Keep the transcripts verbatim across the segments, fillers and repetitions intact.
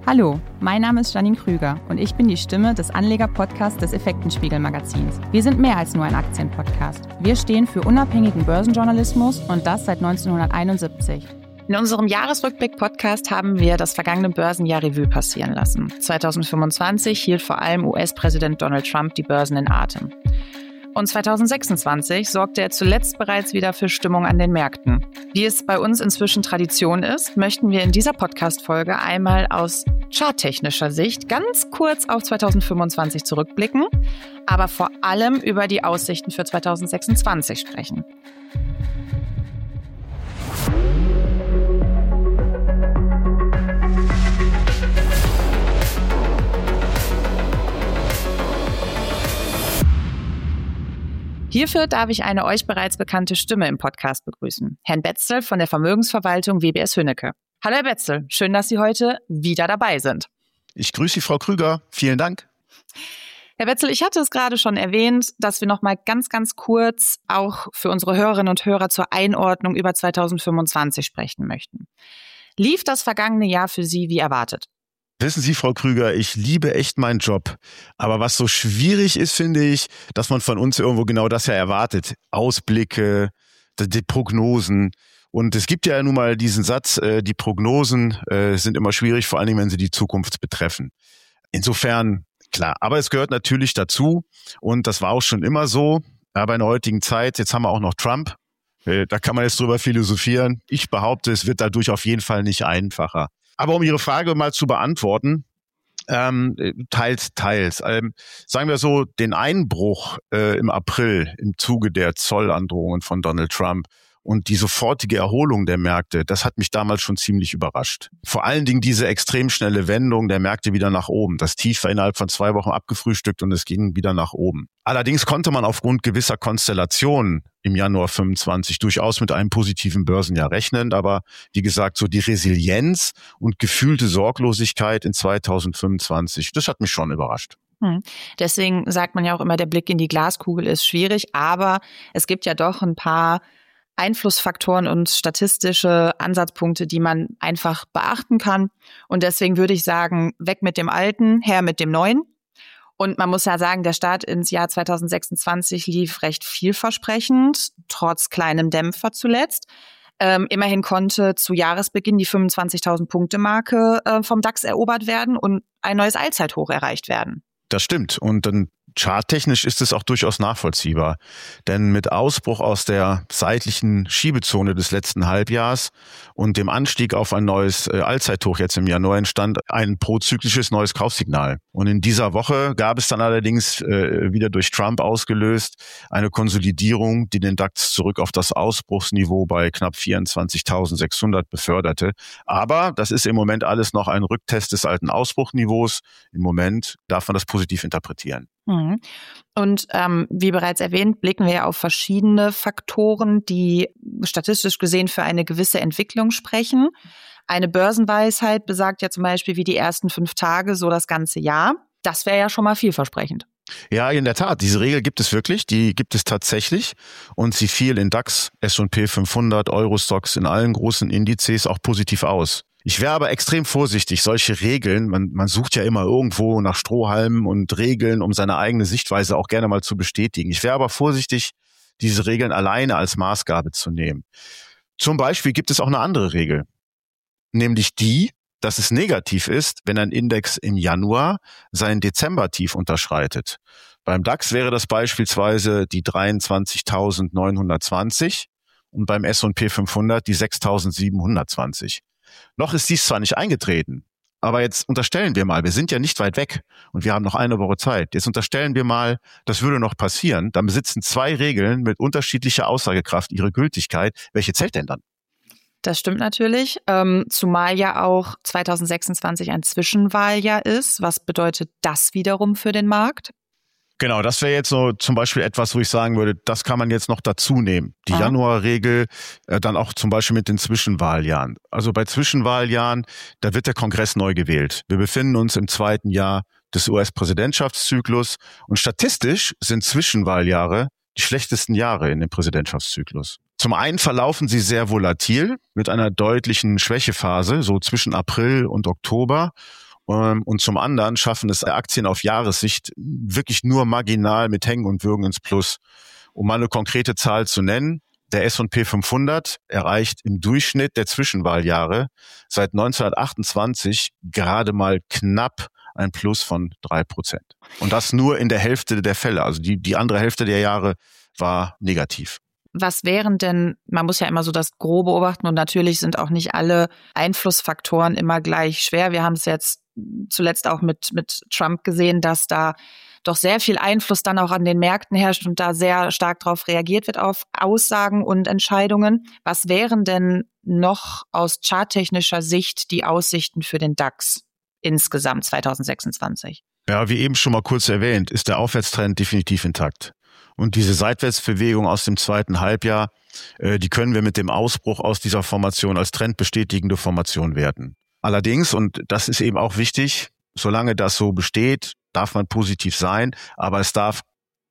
Hallo, mein Name ist Janine Krüger und ich bin die Stimme des Anleger-Podcasts des Effektenspiegel-Magazins. Wir sind mehr als nur ein Aktienpodcast. Wir stehen für unabhängigen Börsenjournalismus und das seit neunzehnhunderteinundsiebzig. In unserem Jahresrückblick-Podcast haben wir das vergangene Börsenjahr Revue passieren lassen. zweitausendfünfundzwanzig hielt vor allem U S-Präsident Donald Trump die Börsen in Atem. Und zweitausendsechsundzwanzig sorgte er zuletzt bereits wieder für Stimmung an den Märkten. Wie es bei uns inzwischen Tradition ist, möchten wir in dieser Podcast-Folge einmal aus charttechnischer Sicht ganz kurz auf zweitausendfünfundzwanzig zurückblicken, aber vor allem über die Aussichten für zweitausendsechsundzwanzig sprechen. Hierfür darf ich eine euch bereits bekannte Stimme im Podcast begrüßen, Herrn Betzel von der Vermögensverwaltung W B S Hünnecke. Hallo Herr Betzel, schön, dass Sie heute wieder dabei sind. Ich grüße Sie, Frau Krüger. Vielen Dank. Herr Betzel, ich hatte es gerade schon erwähnt, dass wir noch mal ganz, ganz kurz auch für unsere Hörerinnen und Hörer zur Einordnung über zweitausendfünfundzwanzig sprechen möchten. Lief das vergangene Jahr für Sie wie erwartet? Wissen Sie, Frau Krüger, ich liebe echt meinen Job. Aber was so schwierig ist, finde ich, dass man von uns irgendwo genau das ja erwartet. Ausblicke, die Prognosen. Und es gibt ja nun mal diesen Satz, die Prognosen sind immer schwierig, vor allem wenn sie die Zukunft betreffen. Insofern, klar, aber es gehört natürlich dazu. Und das war auch schon immer so. Aber in der heutigen Zeit, jetzt haben wir auch noch Trump. Da kann man jetzt drüber philosophieren. Ich behaupte, es wird dadurch auf jeden Fall nicht einfacher. Aber um Ihre Frage mal zu beantworten, ähm, teils, teils. Ähm, sagen wir so, den Einbruch äh, im April im Zuge der Zollandrohungen von Donald Trump und die sofortige Erholung der Märkte, das hat mich damals schon ziemlich überrascht. Vor allen Dingen diese extrem schnelle Wendung der Märkte wieder nach oben. Das Tief war innerhalb von zwei Wochen abgefrühstückt und es ging wieder nach oben. Allerdings konnte man aufgrund gewisser Konstellationen im Januar fünfundzwanzig durchaus mit einem positiven Börsenjahr rechnen. Aber wie gesagt, so die Resilienz und gefühlte Sorglosigkeit in zweitausendfünfundzwanzig, das hat mich schon überrascht. Hm. Deswegen sagt man ja auch immer, der Blick in die Glaskugel ist schwierig. Aber es gibt ja doch ein paar Einflussfaktoren und statistische Ansatzpunkte, die man einfach beachten kann. Und deswegen würde ich sagen, weg mit dem Alten, her mit dem Neuen. Und man muss ja sagen, der Start ins Jahr zweitausendsechsundzwanzig lief recht vielversprechend, trotz kleinem Dämpfer zuletzt. Ähm, immerhin konnte zu Jahresbeginn die fünfundzwanzigtausend-Punkte-Marke äh, vom DAX erobert werden und ein neues Allzeithoch erreicht werden. Das stimmt. Und dann charttechnisch ist es auch durchaus nachvollziehbar. Denn mit Ausbruch aus der seitlichen Schiebezone des letzten Halbjahrs und dem Anstieg auf ein neues Allzeithoch jetzt im Januar entstand ein prozyklisches neues Kaufsignal. Und in dieser Woche gab es dann allerdings äh, wieder durch Trump ausgelöst eine Konsolidierung, die den DAX zurück auf das Ausbruchsniveau bei knapp vierundzwanzigtausendsechshundert beförderte. Aber das ist im Moment alles noch ein Rücktest des alten Ausbruchniveaus. Im Moment darf man das positiv interpretieren. Und ähm, wie bereits erwähnt, blicken wir ja auf verschiedene Faktoren, die statistisch gesehen für eine gewisse Entwicklung sprechen. Eine Börsenweisheit besagt ja zum Beispiel wie die ersten fünf Tage so das ganze Jahr. Das wäre ja schon mal vielversprechend. Ja, in der Tat. Diese Regel gibt es wirklich. Die gibt es tatsächlich. Und sie fiel in DAX, S und P fünfhundert, Eurostoxx, in allen großen Indizes auch positiv aus. Ich wäre aber extrem vorsichtig, solche Regeln, man, man sucht ja immer irgendwo nach Strohhalmen und Regeln, um seine eigene Sichtweise auch gerne mal zu bestätigen. Ich wäre aber vorsichtig, diese Regeln alleine als Maßgabe zu nehmen. Zum Beispiel gibt es auch eine andere Regel, nämlich die, dass es negativ ist, wenn ein Index im Januar sein Dezembertief unterschreitet. Beim DAX wäre das beispielsweise die dreiundzwanzigtausendneunhundertzwanzig und beim S und P fünfhundert die sechstausendsiebenhundertzwanzig. Noch ist dies zwar nicht eingetreten, aber jetzt unterstellen wir mal, wir sind ja nicht weit weg und wir haben noch eine Woche Zeit. Jetzt unterstellen wir mal, das würde noch passieren. Dann besitzen zwei Regeln mit unterschiedlicher Aussagekraft ihre Gültigkeit. Welche zählt denn dann? Das stimmt natürlich, ähm, zumal ja auch zweitausendsechsundzwanzig ein Zwischenwahljahr ist. Was bedeutet das wiederum für den Markt? Genau, das wäre jetzt so zum Beispiel etwas, wo ich sagen würde, das kann man jetzt noch dazu nehmen. Die Aha. Januarregel, äh, dann auch zum Beispiel mit den Zwischenwahljahren. Also bei Zwischenwahljahren, da wird der Kongress neu gewählt. Wir befinden uns im zweiten Jahr des U S-Präsidentschaftszyklus und statistisch sind Zwischenwahljahre die schlechtesten Jahre in dem Präsidentschaftszyklus. Zum einen verlaufen sie sehr volatil mit einer deutlichen Schwächephase, so zwischen April und Oktober. Und zum anderen schaffen es Aktien auf Jahressicht wirklich nur marginal mit Hängen und Würgen ins Plus. Um mal eine konkrete Zahl zu nennen, der S und P fünfhundert erreicht im Durchschnitt der Zwischenwahljahre seit neunzehnhundertachtundzwanzig gerade mal knapp ein Plus von drei Prozent. Und das nur in der Hälfte der Fälle. Also die, die andere Hälfte der Jahre war negativ. Was wären denn, man muss ja immer so das Grobe beobachten und natürlich sind auch nicht alle Einflussfaktoren immer gleich schwer. Wir haben es jetzt zuletzt auch mit, mit Trump gesehen, dass da doch sehr viel Einfluss dann auch an den Märkten herrscht und da sehr stark darauf reagiert wird auf Aussagen und Entscheidungen. Was wären denn noch aus charttechnischer Sicht die Aussichten für den DAX insgesamt zwanzig sechsundzwanzig? Ja, wie eben schon mal kurz erwähnt, ist der Aufwärtstrend definitiv intakt. Und diese Seitwärtsbewegung aus dem zweiten Halbjahr, äh, die können wir mit dem Ausbruch aus dieser Formation als trendbestätigende Formation werten. Allerdings, und das ist eben auch wichtig, solange das so besteht, darf man positiv sein, aber es darf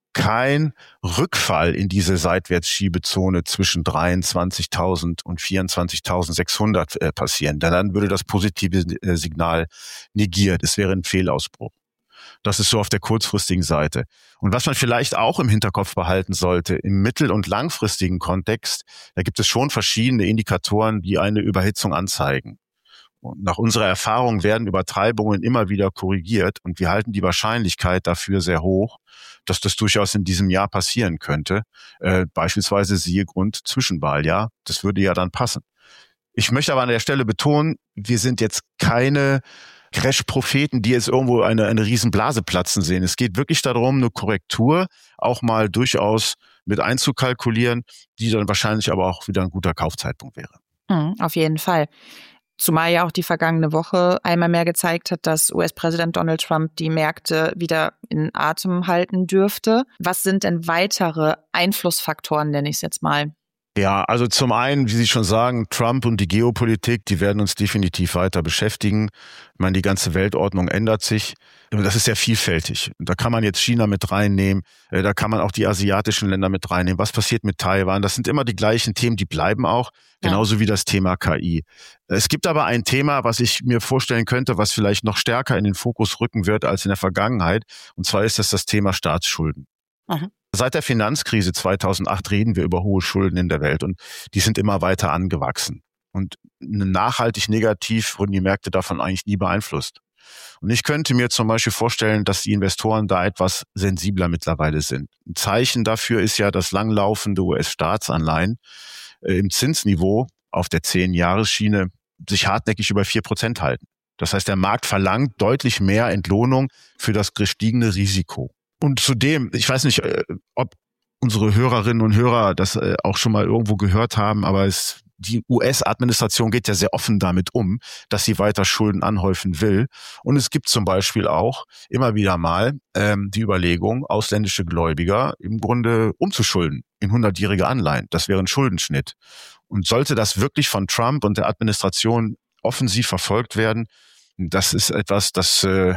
kein Rückfall in diese Seitwärtsschiebezone zwischen dreiundzwanzigtausend und vierundzwanzigtausendsechshundert äh, passieren. Denn dann würde das positive äh, Signal negiert. Es wäre ein Fehlausbruch. Das ist so auf der kurzfristigen Seite. Und was man vielleicht auch im Hinterkopf behalten sollte, im mittel- und langfristigen Kontext, da gibt es schon verschiedene Indikatoren, die eine Überhitzung anzeigen. Und nach unserer Erfahrung werden Übertreibungen immer wieder korrigiert und wir halten die Wahrscheinlichkeit dafür sehr hoch, dass das durchaus in diesem Jahr passieren könnte. Äh, beispielsweise siehe Grund Zwischenwahljahr. Das würde ja dann passen. Ich möchte aber an der Stelle betonen, wir sind jetzt keine Crash-Propheten, die jetzt irgendwo eine, eine Riesenblase platzen sehen. Es geht wirklich darum, eine Korrektur auch mal durchaus mit einzukalkulieren, die dann wahrscheinlich aber auch wieder ein guter Kaufzeitpunkt wäre. Mhm, auf jeden Fall. Zumal ja auch die vergangene Woche einmal mehr gezeigt hat, dass U S-Präsident Donald Trump die Märkte wieder in Atem halten dürfte. Was sind denn weitere Einflussfaktoren, nenne ich es jetzt mal? Ja, also zum einen, wie Sie schon sagen, Trump und die Geopolitik, die werden uns definitiv weiter beschäftigen. Ich meine, die ganze Weltordnung ändert sich. Das ist sehr vielfältig. Da kann man jetzt China mit reinnehmen, da kann man auch die asiatischen Länder mit reinnehmen. Was passiert mit Taiwan? Das sind immer die gleichen Themen, die bleiben auch, genauso ja. wie das Thema K I. Es gibt aber ein Thema, was ich mir vorstellen könnte, was vielleicht noch stärker in den Fokus rücken wird als in der Vergangenheit. Und zwar ist das das Thema Staatsschulden. Aha. Seit der Finanzkrise zweitausendacht reden wir über hohe Schulden in der Welt und die sind immer weiter angewachsen. Und nachhaltig negativ wurden die Märkte davon eigentlich nie beeinflusst. Und ich könnte mir zum Beispiel vorstellen, dass die Investoren da etwas sensibler mittlerweile sind. Ein Zeichen dafür ist ja, dass langlaufende U S-Staatsanleihen äh, im Zinsniveau auf der zehn-Jahres-Schiene sich hartnäckig über vier Prozent halten. Das heißt, der Markt verlangt deutlich mehr Entlohnung für das gestiegene Risiko. Und zudem, ich weiß nicht, ob unsere Hörerinnen und Hörer das auch schon mal irgendwo gehört haben, aber es, die U S-Administration geht ja sehr offen damit um, dass sie weiter Schulden anhäufen will. Und es gibt zum Beispiel auch immer wieder mal ähm, die Überlegung, ausländische Gläubiger im Grunde umzuschulden in hundertjährige Anleihen. Das wäre ein Schuldenschnitt. Und sollte das wirklich von Trump und der Administration offensiv verfolgt werden, das ist etwas, das äh,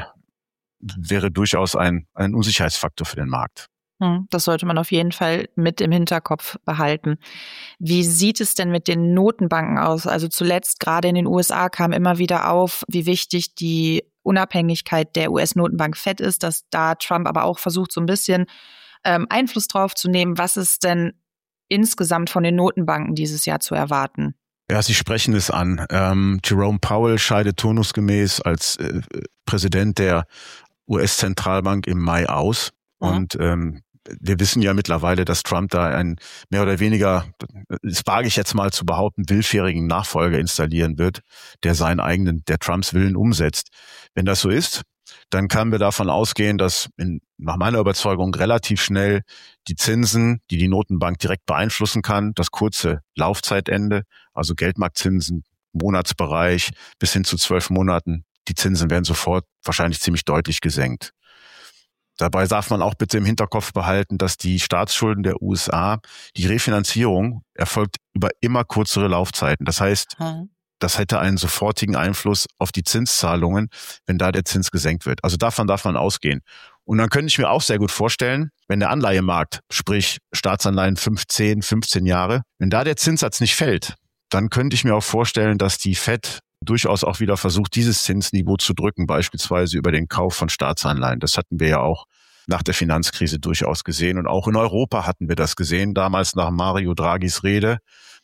wäre durchaus ein, ein Unsicherheitsfaktor für den Markt. Das sollte man auf jeden Fall mit im Hinterkopf behalten. Wie sieht es denn mit den Notenbanken aus? Also zuletzt gerade in den U S A kam immer wieder auf, wie wichtig die Unabhängigkeit der U S-Notenbank Fed ist, dass da Trump aber auch versucht, so ein bisschen ähm, Einfluss drauf zu nehmen. Was ist denn insgesamt von den Notenbanken dieses Jahr zu erwarten? Ja, Sie sprechen es an. Ähm, Jerome Powell scheidet turnusgemäß als äh, Präsident der U S-Zentralbank im Mai aus. Mhm. Und ähm, wir wissen ja mittlerweile, dass Trump da einen mehr oder weniger, das wage ich jetzt mal zu behaupten, willfährigen Nachfolger installieren wird, der seinen eigenen, der Trumps Willen umsetzt. Wenn das so ist, dann können wir davon ausgehen, dass in, nach meiner Überzeugung relativ schnell die Zinsen, die die Notenbank direkt beeinflussen kann, das kurze Laufzeitende, also Geldmarktzinsen, Monatsbereich bis hin zu zwölf Monaten, die Zinsen werden sofort wahrscheinlich ziemlich deutlich gesenkt. Dabei darf man auch bitte im Hinterkopf behalten, dass die Staatsschulden der U S A, die Refinanzierung erfolgt über immer kürzere Laufzeiten. Das heißt, hm. das hätte einen sofortigen Einfluss auf die Zinszahlungen, wenn da der Zins gesenkt wird. Also davon darf man ausgehen. Und dann könnte ich mir auch sehr gut vorstellen, wenn der Anleihemarkt, sprich Staatsanleihen fünfzehn, fünfzehn Jahre, wenn da der Zinssatz nicht fällt, dann könnte ich mir auch vorstellen, dass die Fed durchaus auch wieder versucht, dieses Zinsniveau zu drücken, beispielsweise über den Kauf von Staatsanleihen. Das hatten wir ja auch nach der Finanzkrise durchaus gesehen. Und auch in Europa hatten wir das gesehen, damals nach Mario Draghis Rede,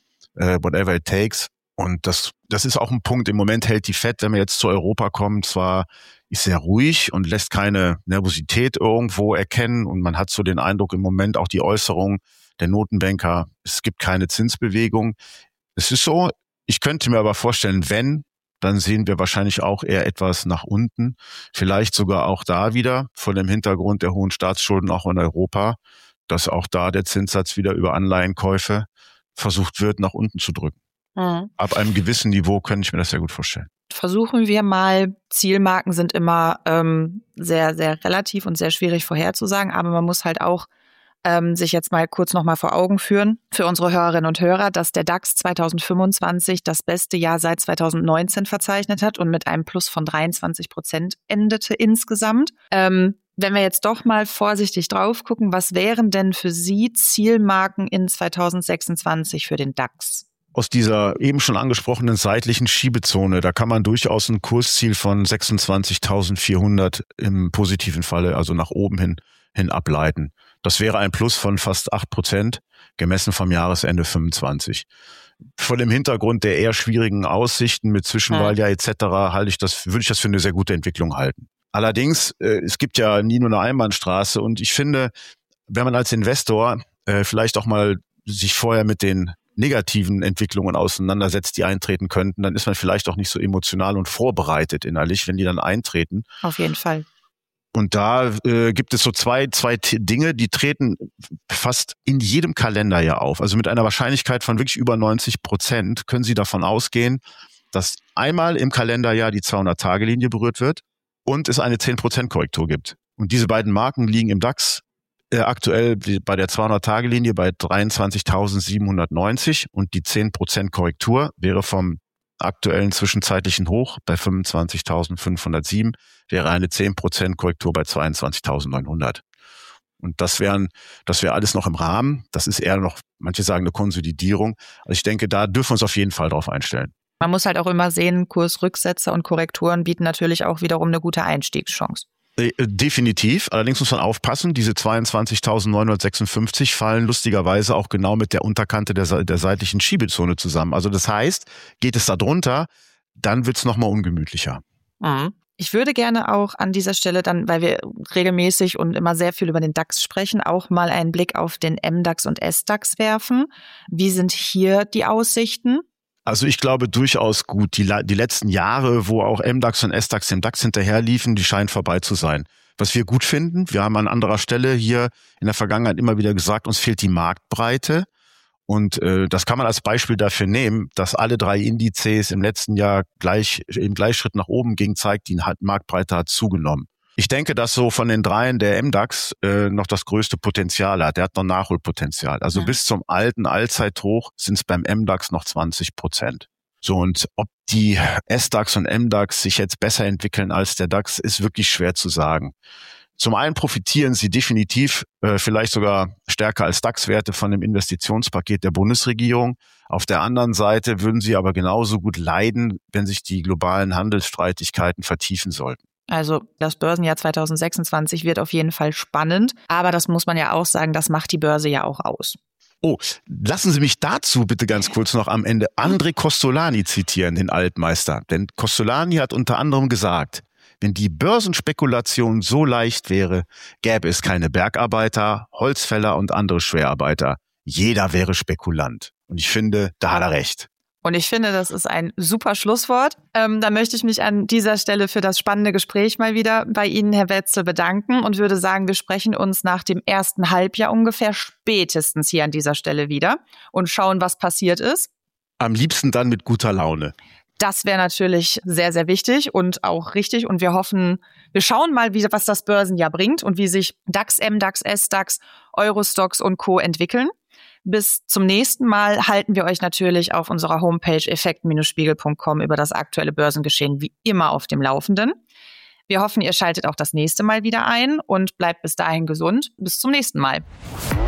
äh, whatever it takes. Und das, das ist auch ein Punkt. Im Moment hält die Fed, wenn wir jetzt zu Europa kommen, zwar ist sehr ruhig und lässt keine Nervosität irgendwo erkennen. Und man hat so den Eindruck im Moment auch die Äußerung der Notenbanker, es gibt keine Zinsbewegung. Es ist so, ich könnte mir aber vorstellen, wenn, dann sehen wir wahrscheinlich auch eher etwas nach unten. Vielleicht sogar auch da wieder vor dem Hintergrund der hohen Staatsschulden auch in Europa, dass auch da der Zinssatz wieder über Anleihenkäufe versucht wird, nach unten zu drücken. Mhm. Ab einem gewissen Niveau könnte ich mir das sehr gut vorstellen. Versuchen wir mal, Zielmarken sind immer ähm, sehr, sehr relativ und sehr schwierig vorherzusagen, aber man muss halt auch ähm, sich jetzt mal kurz nochmal vor Augen führen für unsere Hörerinnen und Hörer, dass der DAX zwanzig fünfundzwanzig das beste Jahr seit zwanzig neunzehn verzeichnet hat und mit einem Plus von dreiundzwanzig Prozent endete insgesamt. Ähm, wenn wir jetzt doch mal vorsichtig drauf gucken, was wären denn für Sie Zielmarken in zwanzig sechsundzwanzig für den DAX? Aus dieser eben schon angesprochenen seitlichen Schiebezone, da kann man durchaus ein Kursziel von sechsundzwanzigtausendvierhundert im positiven Falle, also nach oben hin, hin ableiten. Das wäre ein Plus von fast acht Prozent, gemessen vom Jahresende fünfundzwanzig. Vor dem Hintergrund der eher schwierigen Aussichten mit Zwischenwahljahr et cetera halte ich das, würde ich das für eine sehr gute Entwicklung halten. Allerdings, äh, es gibt ja nie nur eine Einbahnstraße und ich finde, wenn man als Investor äh, vielleicht auch mal sich vorher mit den negativen Entwicklungen auseinandersetzt, die eintreten könnten, dann ist man vielleicht auch nicht so emotional und vorbereitet innerlich, wenn die dann eintreten. Auf jeden Fall. Und da äh, gibt es so zwei, zwei T- Dinge, die treten fast in jedem Kalenderjahr auf. Also mit einer Wahrscheinlichkeit von wirklich über neunzig Prozent können Sie davon ausgehen, dass einmal im Kalenderjahr die zweihundert-Tage-Linie berührt wird und es eine zehn Prozent Korrektur gibt. Und diese beiden Marken liegen im DAX äh, aktuell bei der zweihundert-Tage-Linie bei dreiundzwanzigtausendsiebenhundertneunzig und die zehn Prozent Korrektur wäre vom aktuellen zwischenzeitlichen Hoch bei fünfundzwanzigtausendfünfhundertsieben, wäre eine zehn Prozent Korrektur bei zweiundzwanzigtausendneunhundert. Und das wären, das wäre alles noch im Rahmen. Das ist eher noch, manche sagen eine Konsolidierung. Also ich denke, da dürfen wir uns auf jeden Fall drauf einstellen. Man muss halt auch immer sehen, Kursrücksätze und Korrekturen bieten natürlich auch wiederum eine gute Einstiegschance. Definitiv. Allerdings muss man aufpassen, diese zweiundzwanzigtausendneunhundertsechsundfünfzig fallen lustigerweise auch genau mit der Unterkante der, der seitlichen Schiebezone zusammen. Also das heißt, geht es da drunter, dann wird es nochmal ungemütlicher. Mhm. Ich würde gerne auch an dieser Stelle dann, weil wir regelmäßig und immer sehr viel über den DAX sprechen, auch mal einen Blick auf den M DAX und S DAX werfen. Wie sind hier die Aussichten? Also ich glaube durchaus gut. Die, die letzten Jahre, wo auch M DAX und S DAX dem DAX hinterherliefen, die scheinen vorbei zu sein. Was wir gut finden, wir haben an anderer Stelle hier in der Vergangenheit immer wieder gesagt, uns fehlt die Marktbreite. Und äh, das kann man als Beispiel dafür nehmen, dass alle drei Indizes im letzten Jahr gleich im Gleichschritt nach oben gingen, zeigt, die Marktbreite hat zugenommen. Ich denke, dass so von den dreien der M DAX äh, noch das größte Potenzial hat. Der hat noch Nachholpotenzial. Also ja. Bis zum alten Allzeithoch sind es beim M DAX noch zwanzig Prozent. So, und ob die S DAX und M DAX sich jetzt besser entwickeln als der DAX, ist wirklich schwer zu sagen. Zum einen profitieren sie definitiv, äh, vielleicht sogar stärker als DAX-Werte von dem Investitionspaket der Bundesregierung. Auf der anderen Seite würden sie aber genauso gut leiden, wenn sich die globalen Handelsstreitigkeiten vertiefen sollten. Also das Börsenjahr zwanzig sechsundzwanzig wird auf jeden Fall spannend, aber das muss man ja auch sagen, das macht die Börse ja auch aus. Oh, lassen Sie mich dazu bitte ganz kurz noch am Ende André Kostolany zitieren, den Altmeister. Denn Kostolany hat unter anderem gesagt, wenn die Börsenspekulation so leicht wäre, gäbe es keine Bergarbeiter, Holzfäller und andere Schwerarbeiter. Jeder wäre Spekulant. Und ich finde, da hat er recht. Und ich finde, das ist ein super Schlusswort. Ähm, da möchte ich mich an dieser Stelle für das spannende Gespräch mal wieder bei Ihnen, Herr Wetzel, bedanken und würde sagen, wir sprechen uns nach dem ersten Halbjahr ungefähr spätestens hier an dieser Stelle wieder und schauen, was passiert ist. Am liebsten dann mit guter Laune. Das wäre natürlich sehr, sehr wichtig und auch richtig. Und wir hoffen, wir schauen mal, wie, was das Börsenjahr bringt und wie sich DAX, M DAX, S DAX, Eurostoxx und Co. entwickeln. Bis zum nächsten Mal halten wir euch natürlich auf unserer Homepage effekt Spiegel Punkt com über das aktuelle Börsengeschehen wie immer auf dem Laufenden. Wir hoffen, ihr schaltet auch das nächste Mal wieder ein und bleibt bis dahin gesund. Bis zum nächsten Mal.